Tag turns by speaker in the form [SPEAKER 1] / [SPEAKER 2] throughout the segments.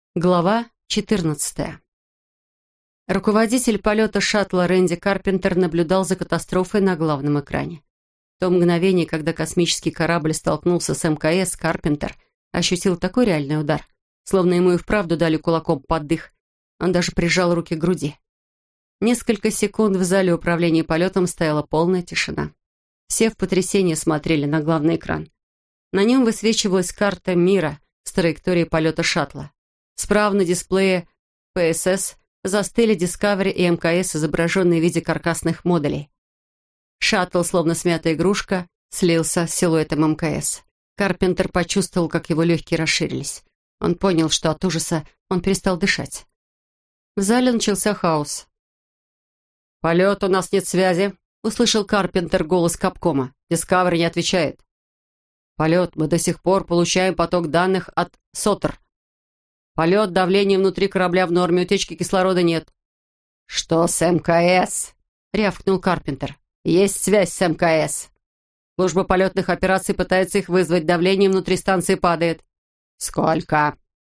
[SPEAKER 1] Глава 14. Руководитель полета шаттла Рэнди Карпентер наблюдал за катастрофой на главном экране. В то мгновение, когда космический корабль столкнулся с МКС, Карпентер ощутил такой реальный удар, словно ему и вправду дали кулаком под дых. Он даже прижал руки к груди. Несколько секунд в зале управления полетом стояла полная тишина. Все в потрясении смотрели на главный экран. На нем высвечивалась карта мира с траекторией полета шаттла. Справа на дисплее ПСС застыли Discovery и МКС, изображенные в виде каркасных модулей. Шаттл, словно смятая игрушка, слился с силуэтом МКС. Карпентер почувствовал, как его легкие расширились. Он понял, что от ужаса он перестал дышать. В зале начался хаос. «Полет, у нас нет связи», — услышал Карпентер голос Капкома. «Discovery не отвечает». «Полет, мы до сих пор получаем поток данных от СОТР. Полет, давление внутри корабля в норме, утечки кислорода нет». «Что с МКС?» — рявкнул Карпентер. «Есть связь с МКС. Служба полетных операций пытается их вызвать, давление внутри станции падает». «Сколько?»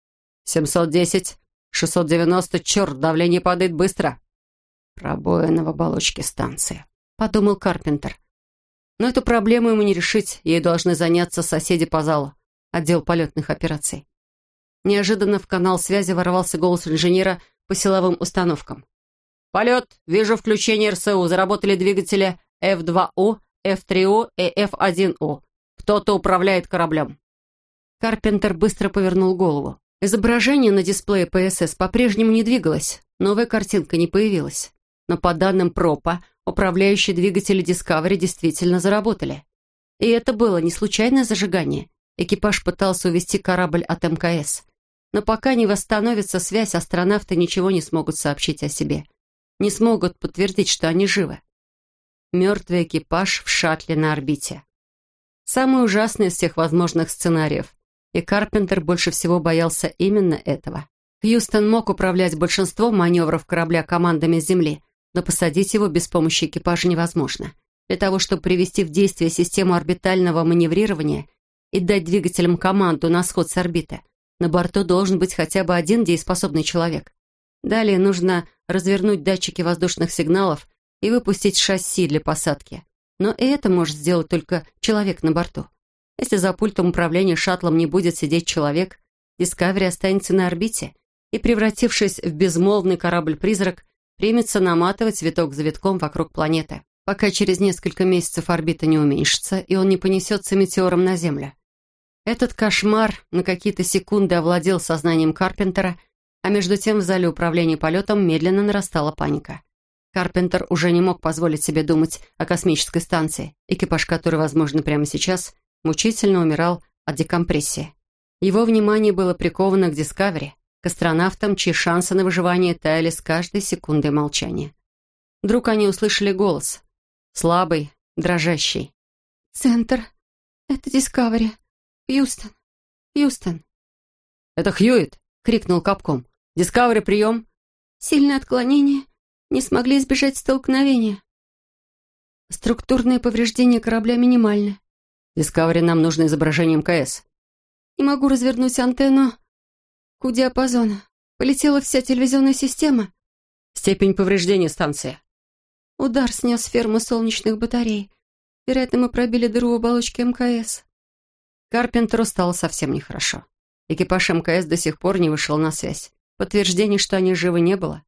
[SPEAKER 1] 710, 690, черт, давление падает быстро». «Пробоина в оболочке станции», — подумал Карпентер. Но эту проблему ему не решить, ей должны заняться соседи по залу, отдел полетных операций. Неожиданно в канал связи ворвался голос инженера по силовым установкам. «Полет! Вижу включение РСУ. Заработали двигатели F2U, F3U и F1U. Кто-то управляет кораблем». Карпентер быстро повернул голову. Изображение на дисплее ПСС по-прежнему не двигалось, новая картинка не появилась. Но по данным ПРОПа, управляющие двигатели Discovery действительно заработали. И это было не случайное зажигание. Экипаж пытался увести корабль от МКС. Но пока не восстановится связь, астронавты ничего не смогут сообщить о себе. Не смогут подтвердить, что они живы. Мертвый экипаж в шаттле на орбите. Самый ужасный из всех возможных сценариев. И Карпентер больше всего боялся именно этого. Хьюстон мог управлять большинством маневров корабля командами с Земли, но посадить его без помощи экипажа невозможно. Для того, чтобы привести в действие систему орбитального маневрирования и дать двигателям команду на сход с орбиты, на борту должен быть хотя бы один дееспособный человек. Далее нужно развернуть датчики воздушных сигналов и выпустить шасси для посадки. Но и это может сделать только человек на борту. Если за пультом управления шаттлом не будет сидеть человек, Discovery останется на орбите и, превратившись в безмолвный корабль-призрак, примется наматывать виток за витком вокруг планеты, пока через несколько месяцев орбита не уменьшится, и он не понесется метеором на Землю. Этот кошмар на какие-то секунды овладел сознанием Карпентера, а между тем в зале управления полетом медленно нарастала паника. Карпентер уже не мог позволить себе думать о космической станции, экипаж которой, возможно, прямо сейчас мучительно умирал от декомпрессии. Его внимание было приковано к Discovery, к астронавтам, чьи шансы на выживание таяли с каждой секундой молчания. Вдруг они услышали голос. Слабый, дрожащий. «Центр. Это Discovery. Хьюстон. Хьюстон». «Это Хьюитт!» — крикнул Капком. «Discovery, прием!» «Сильное отклонение. Не смогли избежать столкновения. Структурные повреждения корабля минимальны».
[SPEAKER 2] «Discovery, нам нужно изображение МКС».
[SPEAKER 1] «Не могу развернуть антенну к диапазону. Полетела вся телевизионная система».
[SPEAKER 2] «Степень повреждения станции».
[SPEAKER 1] «Удар снес ферму солнечных батарей. Вероятно, мы пробили дыру в оболочке МКС».
[SPEAKER 2] Карпентеру стало совсем нехорошо. Экипаж МКС до сих пор не вышел на связь. Подтверждений, что они живы, не было.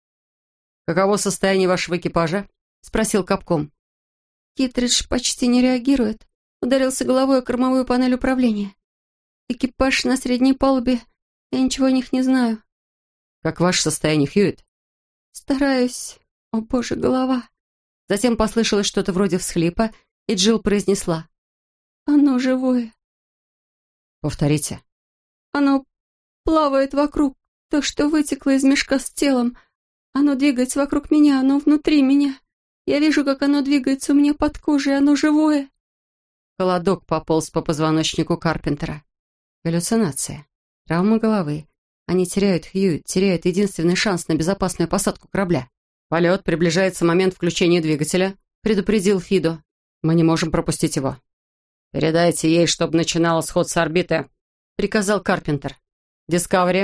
[SPEAKER 2] «Каково состояние вашего экипажа?» — спросил Капком.
[SPEAKER 1] «Китридж почти не реагирует. Ударился головой о кормовую панель управления. Экипаж на средней палубе. Я ничего о них не знаю».
[SPEAKER 2] «Как ваше состояние, Хьюитт?»
[SPEAKER 1] «Стараюсь. О, боже, голова».
[SPEAKER 2] Затем послышалось что-то вроде всхлипа, и Джилл произнесла.
[SPEAKER 1] «Оно живое».
[SPEAKER 2] «Повторите».
[SPEAKER 1] «Оно плавает вокруг. То, что вытекло из мешка с телом. Оно двигается вокруг меня, оно внутри меня. Я вижу, как оно двигается у меня под кожей, оно живое».
[SPEAKER 2] Холодок пополз по позвоночнику Карпентера. Галлюцинация. Травма головы. Они теряют Хьюитт, теряют единственный шанс на безопасную посадку корабля. «Полет, приближается момент включения двигателя», — предупредил Фидо. «Мы не можем пропустить его». «Передайте ей, чтобы начинала сход с орбиты», — приказал Карпентер. «Discovery,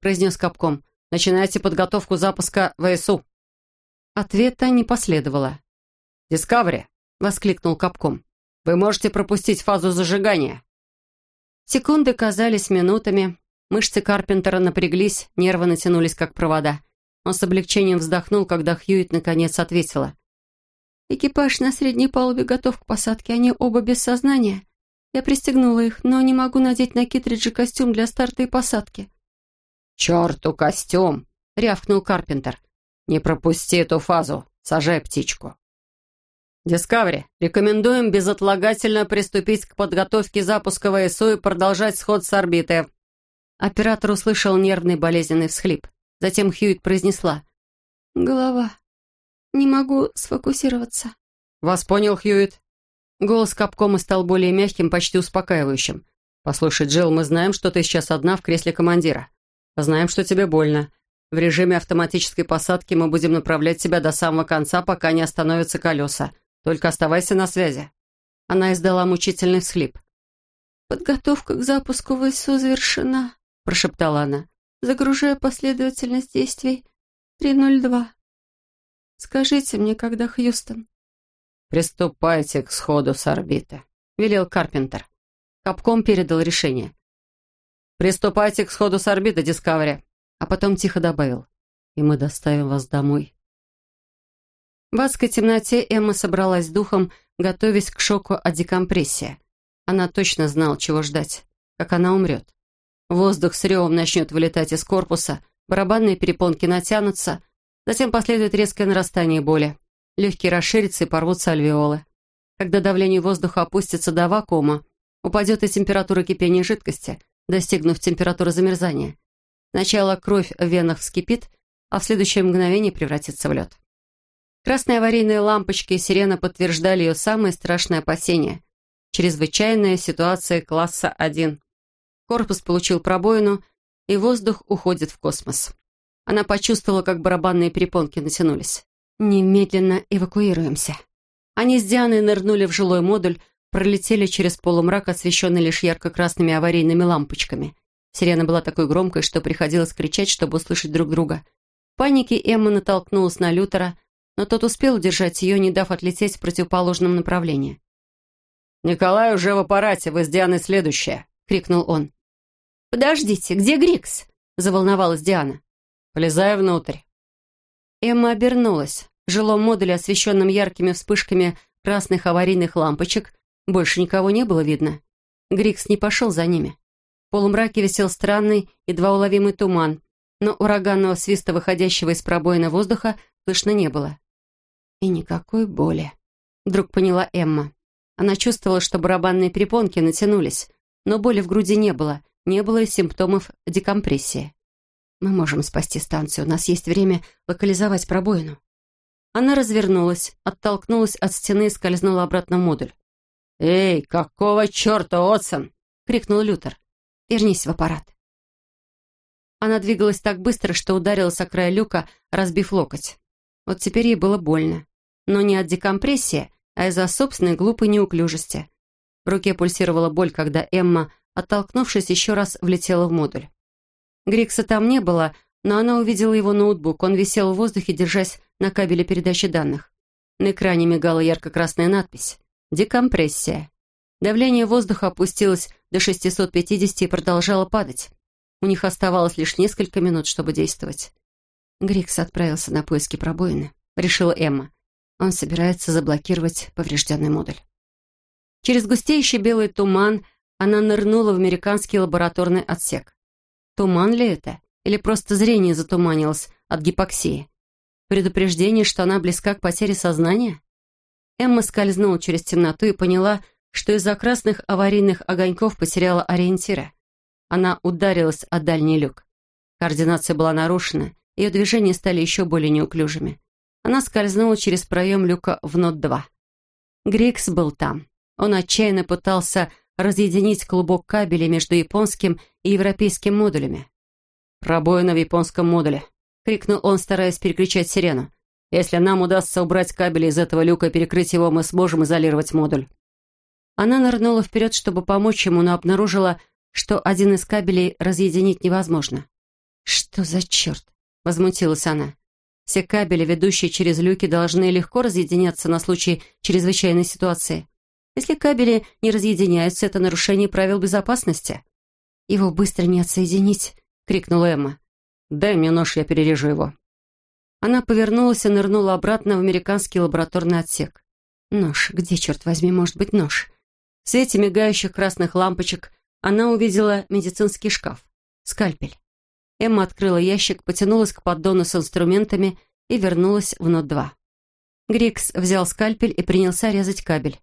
[SPEAKER 1] произнес Капком. «Начинайте подготовку запуска ВСУ». Ответа не последовало. «Дискавери!» — воскликнул Капком. «Вы можете пропустить фазу зажигания». Секунды казались минутами. Мышцы Карпентера напряглись, нервы натянулись, как провода. Он с облегчением вздохнул, когда Хьюитт наконец ответила. «Экипаж на средней палубе готов к посадке. Они оба без сознания. Я пристегнула их, но не могу надеть на Киттриджи костюм для старта и посадки». «Черту костюм!» — рявкнул Карпентер. «Не пропусти эту фазу. Сажай птичку». «Дискавери, рекомендуем безотлагательно приступить к подготовке запуска ВСУ и продолжать сход с орбиты». Оператор услышал нервный болезненный всхлип. Затем Хьюитт произнесла. «Голова. Не могу сфокусироваться». «Вас понял, Хьюитт?» Голос Капкома стал более мягким, почти успокаивающим. «Послушай, Джилл, мы знаем, что ты сейчас одна в кресле командира. Знаем, что тебе больно. В режиме автоматической посадки мы будем направлять тебя до самого конца, пока не остановятся колеса. Только оставайся на связи». Она издала мучительный всхлип. «Подготовка к запуску ВСУ завершена», — прошептала она. «Загружаю последовательность действий 3:02. Скажите мне, когда Хьюстон?» «Приступайте к сходу с орбиты», — велел Карпентер. Капком передал решение. «Приступайте к сходу с орбиты, Дискавери», а потом тихо добавил. «И мы доставим вас домой». В адской темноте Эмма собралась с духом, готовясь к шоку от декомпрессии. Она точно знала, чего ждать, как она умрет. Воздух с ревом начнет вылетать из корпуса, барабанные перепонки натянутся, затем последует резкое нарастание боли. Легкие расширятся и порвутся альвеолы. Когда давление воздуха опустится до вакуума, упадет и температура кипения жидкости, достигнув температуры замерзания. Сначала кровь в венах вскипит, а в следующее мгновение превратится в лед. Красные аварийные лампочки и сирена подтверждали ее самые страшные опасения. Чрезвычайная ситуация класса 1. Корпус получил пробоину, и воздух уходит в космос. Она почувствовала, как барабанные перепонки натянулись. «Немедленно эвакуируемся». Они с Дианой нырнули в жилой модуль, пролетели через полумрак, освещенный лишь ярко-красными аварийными лампочками. Сирена была такой громкой, что приходилось кричать, чтобы услышать друг друга. В панике Эмма натолкнулась на Лютера, но тот успел удержать ее, не дав отлететь в противоположном направлении. «Николай уже в аппарате, вы с Дианой следующая», — крикнул он. «Подождите, где Грикс?» — заволновалась Диана. «Полезай внутрь». Эмма обернулась. В жилом модуле, освещенном яркими вспышками красных аварийных лампочек, больше никого не было видно. Грикс не пошел за ними. В полумраке висел странный, едва уловимый туман, но ураганного свиста, выходящего из пробоина воздуха, слышно не было. «И никакой боли», — вдруг поняла Эмма. Она чувствовала, что барабанные перепонки натянулись, но боли в груди не было и симптомов декомпрессии. «Мы можем спасти станцию, у нас есть время локализовать пробоину». Она развернулась, оттолкнулась от стены и скользнула обратно в модуль. «Эй, какого черта, Отсон?» — крикнул Лютер. «Вернись в аппарат». Она двигалась так быстро, что ударилась о край люка, разбив локоть. Вот теперь ей было больно. Но не от декомпрессии, а из-за собственной глупой неуклюжести. В руке пульсировала боль, когда Эмма, оттолкнувшись, еще раз влетела в модуль. Грикса там не было, но она увидела его ноутбук. Он висел в воздухе, держась на кабеле передачи данных. На экране мигала ярко-красная надпись «Декомпрессия». Давление воздуха опустилось до 650 и продолжало падать. У них оставалось лишь несколько минут, чтобы действовать. Грикс отправился на поиски пробоины, решила Эмма. Он собирается заблокировать поврежденный модуль. Через густеющий белый туман она нырнула в американский лабораторный отсек. Туман ли это? Или просто зрение затуманилось от гипоксии? Предупреждение, что она близка к потере сознания? Эмма скользнула через темноту и поняла, что из-за красных аварийных огоньков потеряла ориентиры. Она ударилась о дальний люк. Координация была нарушена, ее движения стали еще более неуклюжими. Она скользнула через проем люка в НОТ-2. Грикс был там. Он отчаянно пытался разъединить клубок кабелей между японским и европейским модулями. «Пробоина в японском модуле», — крикнул он, стараясь перекричать сирену. «Если нам удастся убрать кабели из этого люка и перекрыть его, мы сможем изолировать модуль». Она нырнула вперед, чтобы помочь ему, но обнаружила, что один из кабелей разъединить невозможно. «Что за черт?» — возмутилась она. «Все кабели, ведущие через люки, должны легко разъединяться на случай чрезвычайной ситуации. Если кабели не разъединяются, это нарушение правил безопасности». «Его быстро не отсоединить!» — крикнула Эмма. «Дай мне нож, я перережу его». Она повернулась и нырнула обратно в американский лабораторный отсек. Нож. Где, черт возьми, может быть нож? В свете мигающих красных лампочек она увидела медицинский шкаф. Скальпель. Эмма открыла ящик, потянулась к поддону с инструментами и вернулась в НОТ-2. Грикс взял скальпель и принялся резать кабель.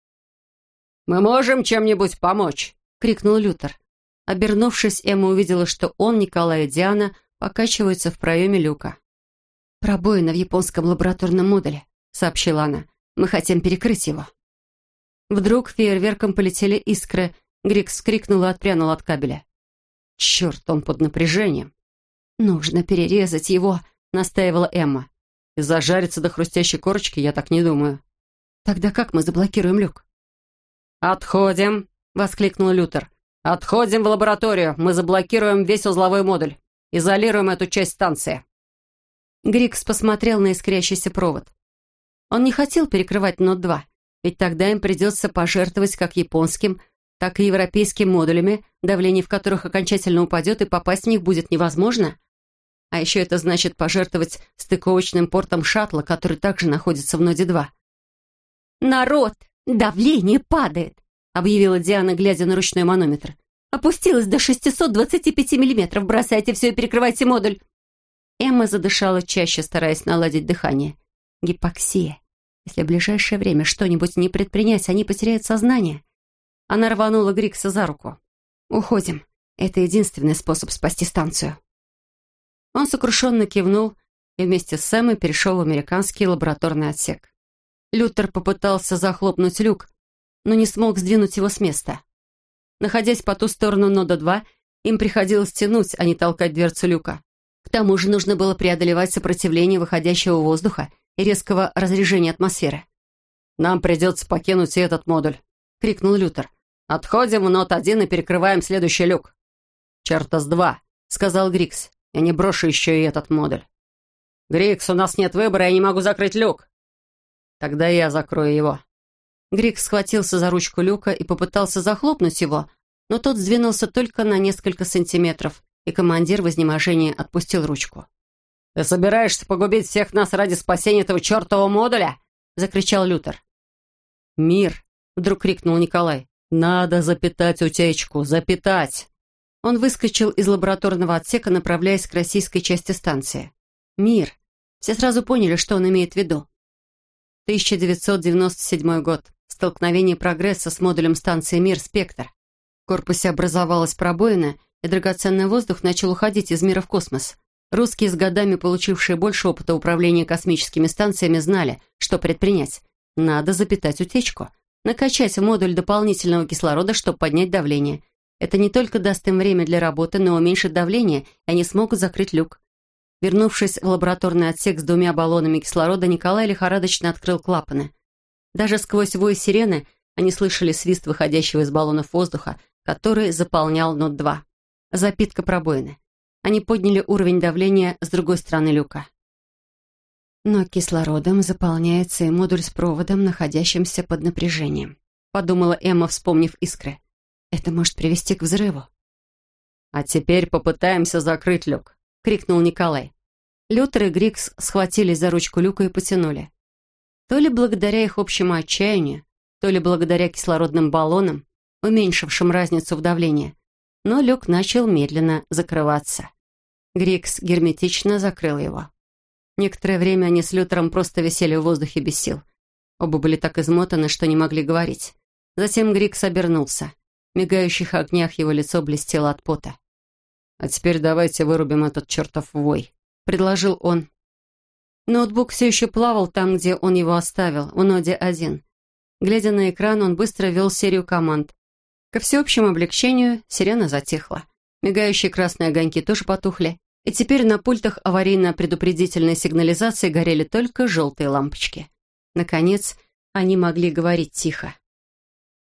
[SPEAKER 2] «Мы можем чем-нибудь помочь?»
[SPEAKER 1] — крикнул Лютер. Обернувшись, Эмма увидела, что он, Николай и Диана покачиваются в проеме люка. «Пробоина в японском лабораторном модуле», — сообщила она. «Мы хотим перекрыть его». Вдруг фейерверком полетели искры. Грикс вскрикнул и отпрянул от кабеля. «Черт, он под напряжением!» «Нужно перерезать его», — настаивала Эмма.
[SPEAKER 2] «И зажариться до хрустящей корочки, я так не думаю».
[SPEAKER 1] «Тогда как мы заблокируем люк?»
[SPEAKER 2] «Отходим!» — воскликнул Лютер. «Отходим в лабораторию. Мы заблокируем весь узловой модуль. Изолируем эту часть станции».
[SPEAKER 1] Грикс посмотрел на искрящийся провод. Он не хотел перекрывать НОТ-2, ведь тогда им придется пожертвовать как японским, так и европейским модулями, давление в которых окончательно упадет, и попасть в них будет невозможно. А еще это значит пожертвовать стыковочным портом шаттла, который также находится в ноде-2. «Народ, давление падает!» — объявила Диана, глядя на ручной манометр. «Опустилось до 625 миллиметров. Бросайте все и перекрывайте модуль». Эмма задышала чаще, стараясь наладить дыхание. Гипоксия. Если в ближайшее время что-нибудь не предпринять, они потеряют сознание. Она рванула Грикса за руку. «Уходим. Это единственный способ спасти станцию». Он сокрушенно кивнул и вместе с Сэмой перешел в американский лабораторный отсек. Лютер попытался захлопнуть люк, но не смог сдвинуть его с места. Находясь по ту сторону нода-2, им приходилось тянуть, а не толкать дверцу люка. К тому же нужно было преодолевать сопротивление выходящего воздуха и резкого разрежения атмосферы.
[SPEAKER 2] «Нам придется покинуть и этот модуль», — крикнул Лютер. «Отходим в НОТ-1 и перекрываем следующий люк». «Черта с два», — сказал Грикс. «Я не брошу еще и этот модуль». «Грикс, у нас нет выбора, я не могу закрыть люк». «Тогда я закрою его».
[SPEAKER 1] Грикс схватился за ручку люка и попытался захлопнуть его, но тот сдвинулся только на несколько сантиметров, и командир в изнеможении отпустил ручку.
[SPEAKER 2] «Ты собираешься погубить всех нас ради спасения этого чертового модуля?» — закричал Лютер.
[SPEAKER 1] «Мир!» — вдруг крикнул Николай.
[SPEAKER 2] «Надо запитать утечку, запитать!»
[SPEAKER 1] Он выскочил из лабораторного отсека, направляясь к российской части станции. «Мир!» Все сразу поняли, что он имеет в виду. 1997 год. Столкновение «Прогресса» с модулем станции «Мир» «Спектр». В корпусе образовалась пробоина, и драгоценный воздух начал уходить из мира в космос. Русские, с годами получившие больше опыта управления космическими станциями, знали, что предпринять. Надо запитать утечку. Накачать в модуль дополнительного кислорода, чтобы поднять давление. Это не только даст им время для работы, но уменьшит давление, и они смогут закрыть люк. Вернувшись в лабораторный отсек с 2 баллонами кислорода, Николай лихорадочно открыл клапаны. Даже сквозь вой сирены они слышали свист выходящего из баллонов воздуха, который заполнял НОТ-2. Запитка пробоины. Они подняли уровень давления с другой стороны люка. Но кислородом заполняется и модуль с проводом, находящимся под напряжением, подумала Эмма, вспомнив искры. Это может привести к взрыву.
[SPEAKER 2] «А теперь попытаемся закрыть люк», — крикнул Николай.
[SPEAKER 1] Лютер и Грикс схватились за ручку люка и потянули. То ли благодаря их общему отчаянию, то ли благодаря кислородным баллонам, уменьшившим разницу в давлении, но люк начал медленно закрываться. Грикс герметично закрыл его. Некоторое время они с Лютером просто висели в воздухе без сил. Оба были так измотаны, что не могли говорить. Затем Грикс обернулся. В мигающих огнях его лицо блестело от пота.
[SPEAKER 2] «А теперь давайте вырубим этот чертов вой», — предложил он.
[SPEAKER 1] Ноутбук все еще плавал там, где он его оставил, в ноде 1. Глядя на экран, он быстро ввел серию команд. Ко всеобщему облегчению сирена затихла. Мигающие красные огоньки тоже потухли. И теперь на пультах аварийно-предупредительной сигнализации горели только желтые лампочки. Наконец, они могли говорить тихо.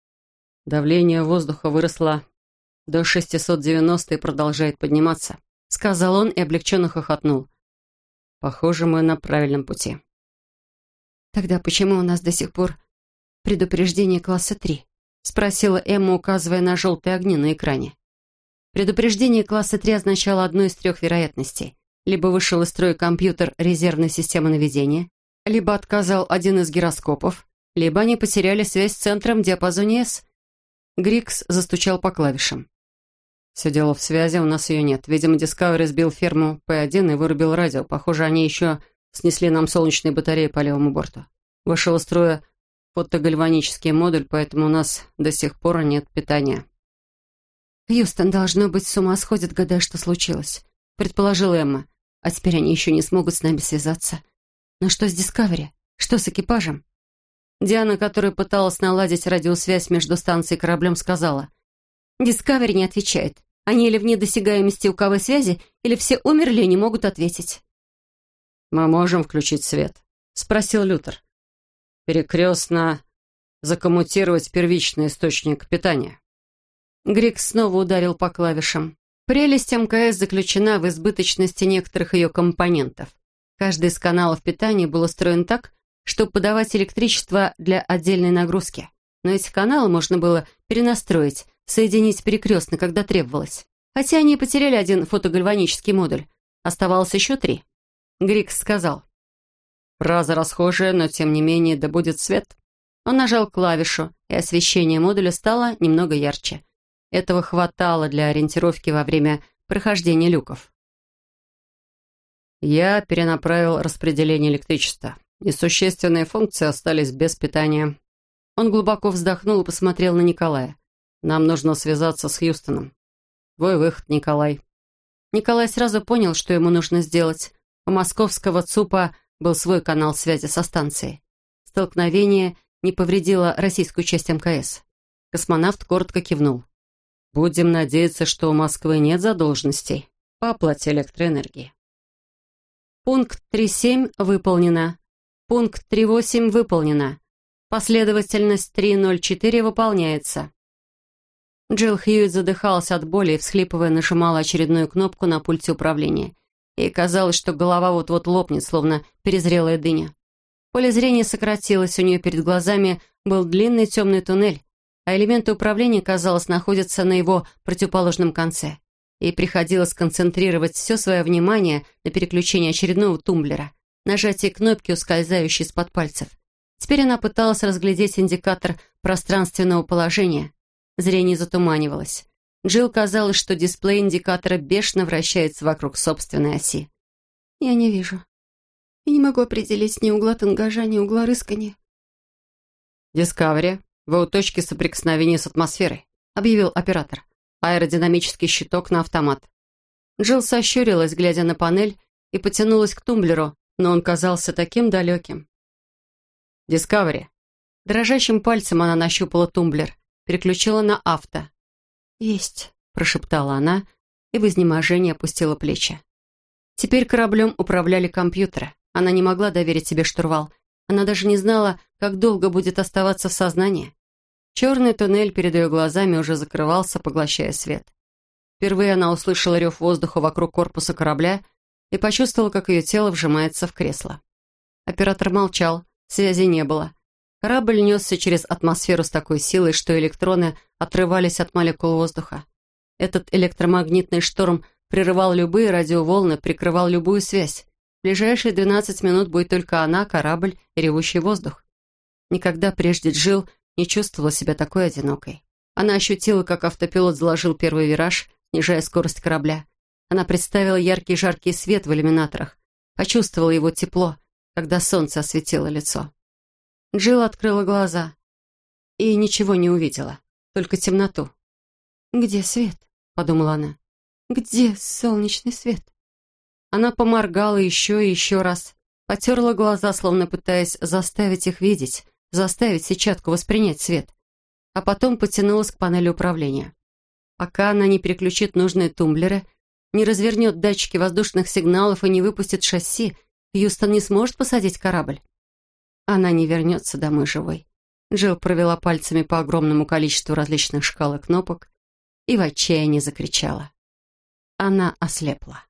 [SPEAKER 2] «Давление воздуха выросло до 690 и продолжает подниматься», —
[SPEAKER 1] сказал он и облегченно хохотнул. «Похоже, мы на правильном пути».
[SPEAKER 2] «Тогда почему у нас до сих пор предупреждение класса 3?» — спросила Эмма, указывая на желтые огни на экране. Предупреждение класса 3 означало одну из трех вероятностей. Либо вышел из строя компьютер резервной системы наведения, либо отказал один из гироскопов, либо они потеряли связь с центром в диапазоне С. Грикс застучал по клавишам.
[SPEAKER 1] «Все дело в связи, у нас ее нет. Видимо, Discovery сбил ферму P1 и вырубил радио. Похоже, они еще снесли нам солнечные батареи по левому борту. Вышел из строя фотогальванический модуль, поэтому у нас до сих пор нет питания».
[SPEAKER 2] «Хьюстон, должно быть, с ума сходит, гадая, что случилось», — предположила Эмма. «А теперь они еще не смогут с нами связаться. Но что с Discovery? Что с экипажем?»
[SPEAKER 1] Диана, которая пыталась наладить радиосвязь между станцией и кораблем, сказала:
[SPEAKER 2] «Discovery не отвечает. Они или вне досягаемости УКВ связи, или все умерли и не могут ответить».
[SPEAKER 1] «Мы можем включить свет?» — спросил Лютер. «Перекрестно закоммутировать первичный источник питания».
[SPEAKER 2] Грикс снова ударил по клавишам. Прелесть МКС заключена в избыточности некоторых ее компонентов. Каждый из каналов питания был устроен так, чтобы подавать электричество для отдельной нагрузки. Но эти каналы можно было перенастроить, соединить перекрестно, когда требовалось. Хотя они и потеряли один фотогальванический модуль. Оставалось еще 3. Грикс сказал:
[SPEAKER 1] «Фраза расхожая, но тем не менее да будет свет».
[SPEAKER 2] Он нажал клавишу, и освещение модуля стало немного ярче. Этого хватало для ориентировки во время прохождения люков.
[SPEAKER 1] «Я перенаправил распределение электричества. Несущественные функции остались без питания».
[SPEAKER 2] Он глубоко вздохнул и посмотрел на Николая.
[SPEAKER 1] «Нам нужно связаться с Хьюстоном. Твой выход, Николай».
[SPEAKER 2] Николай сразу понял, что ему нужно сделать. У московского ЦУПа был свой канал связи со станцией. Столкновение не повредило российскую часть МКС. Космонавт коротко кивнул.
[SPEAKER 1] «Будем надеяться, что у Москвы нет задолженностей по оплате электроэнергии».
[SPEAKER 2] Пункт 3.7 выполнено. Пункт 3.8 выполнено. Последовательность 3.0.4 выполняется. Джилл Хьюитт задыхалась от боли и, всхлипывая, нажимала очередную кнопку на пульте управления. Ей казалось, что голова вот-вот лопнет, словно перезрелая дыня. Поле зрения сократилось, у нее перед глазами был длинный темный туннель, а элементы управления, казалось, находятся на его противоположном конце. Ей приходилось концентрировать все свое внимание на переключении очередного тумблера, нажатие кнопки, ускользающей из-под пальцев. Теперь она пыталась разглядеть индикатор пространственного положения. Зрение затуманивалось. Джилл казалось, что дисплей индикатора бешено вращается вокруг собственной оси. «Я не вижу. Я не могу определить ни угла тангажа, ни угла рыскания».
[SPEAKER 1] «Дискавери, вы у точки соприкосновения с атмосферой», — объявил оператор. «Аэродинамический щиток на автомат».
[SPEAKER 2] Джилл сощурилась, глядя на панель, и потянулась к тумблеру, но он казался таким далеким.
[SPEAKER 1] «Дискавери».
[SPEAKER 2] Дрожащим пальцем она нащупала тумблер, переключила на авто. «Есть», — прошептала она и в изнеможении опустила плечи. Теперь кораблем управляли компьютеры. Она не могла доверить себе штурвал. Она даже не знала, как долго будет оставаться в сознании. Черный туннель перед ее глазами уже закрывался, поглощая свет. Впервые она услышала рев воздуха вокруг корпуса корабля и почувствовала, как ее тело вжимается в кресло. Оператор молчал, связи не было. Корабль несся через атмосферу с такой силой, что электроны отрывались от молекул воздуха. Этот электромагнитный шторм прерывал любые радиоволны, прикрывал любую связь. В ближайшие 12 минут будет только она, корабль и ревущий воздух. Никогда прежде Джилл не чувствовала себя такой одинокой. Она ощутила, как автопилот заложил первый вираж, снижая скорость корабля. Она представила яркий жаркий свет в иллюминаторах, почувствовала его тепло, когда солнце осветило лицо. Джилл открыла глаза и ничего не увидела, только темноту. «Где свет?» — подумала она. «Где солнечный свет?» Она поморгала еще и еще раз, потерла глаза, словно пытаясь заставить их видеть, заставить сетчатку воспринять свет, а потом потянулась к панели управления. Пока она не переключит нужные тумблеры, не развернет датчики воздушных сигналов и не выпустит шасси, Хьюстон не сможет посадить корабль. Она не вернется домой живой. Джилл провела пальцами по огромному количеству различных шкал и кнопок и в отчаянии закричала. Она ослепла.